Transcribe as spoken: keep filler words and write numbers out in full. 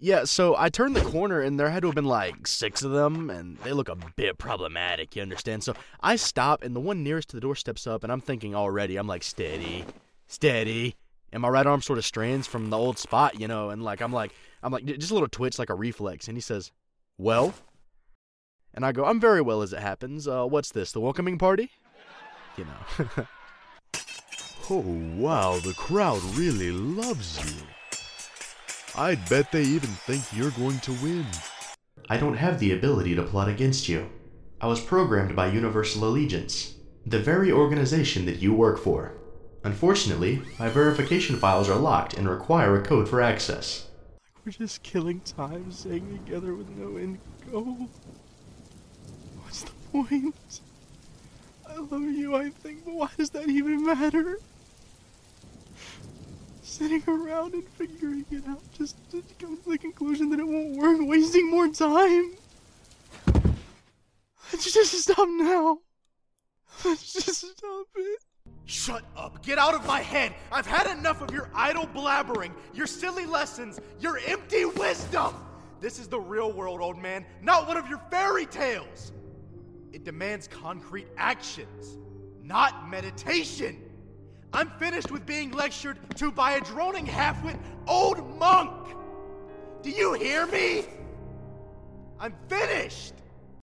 Yeah, so I turned the corner and there had to have been like six of them, and they look a bit problematic, you understand? So I stop, and the one nearest to the door steps up, and I'm thinking already, I'm like, steady, steady. And my right arm sort of strands from the old spot, you know, and like, I'm like, I'm like, just a little twitch, like a reflex. And he says, well? And I go, I'm very well as it happens. Uh, what's this, the welcoming party? You know. Oh, wow, the crowd really loves you. I'd bet they even think you're going to win. I don't have the ability to plot against you. I was programmed by Universal Allegiance, the very organization that you work for. Unfortunately, my verification files are locked and require a code for access. We're just killing time, staying together with no end goal. What's the point? I love you, I think, but why does that even matter? Sitting around and figuring it out just to come to the conclusion that it won't work, wasting more time. Let's just stop now. Let's just stop it. Shut up! Get out of my head! I've had enough of your idle blabbering, your silly lessons, your empty wisdom! This is the real world, old man, not one of your fairy tales! It demands concrete actions, not meditation! I'm finished with being lectured to by a droning half-wit old monk! Do you hear me? I'm finished!